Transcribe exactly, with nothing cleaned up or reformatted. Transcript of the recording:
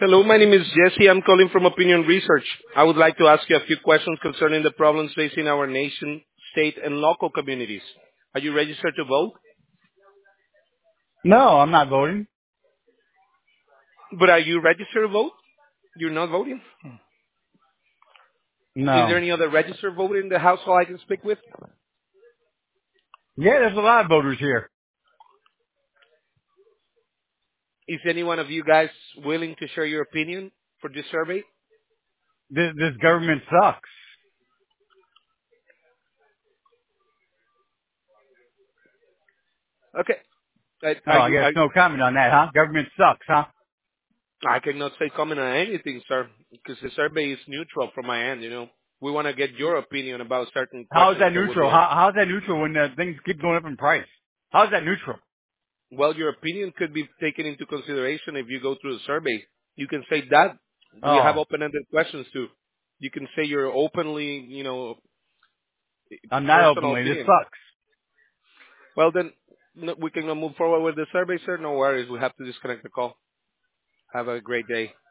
Hello, my name is Jesse. I'm calling from Opinion Research. I would like to ask you a few questions concerning the problems facing our nation, state, and local communities. Are you registered to vote? No, I'm not voting. But are you registered to vote? You're not voting? Is there No. any other registered voter in the household I can speak with? Yeah, there's a lot of voters here. Is any one of you guys willing to share your opinion for this survey? This, this government sucks. Okay. Are Oh, are I you? guess Are, no comment on that, huh? Government sucks, huh? I cannot say comment on anything, sir, because the survey is neutral from my end. You know, we want to get your opinion about certain How is questions that that would neutral? be How, how's that neutral when uh, things keep going up in price? How's that neutral? Well, your opinion could be taken into consideration if you go through the survey. You can say that. We have Oh, open-ended questions too. You can say your openly, you know, I'm not personal openly. This opinion. sucks. Well, then no, we can move forward with the survey, sir. No worries. We have to disconnect the call. Have a great day.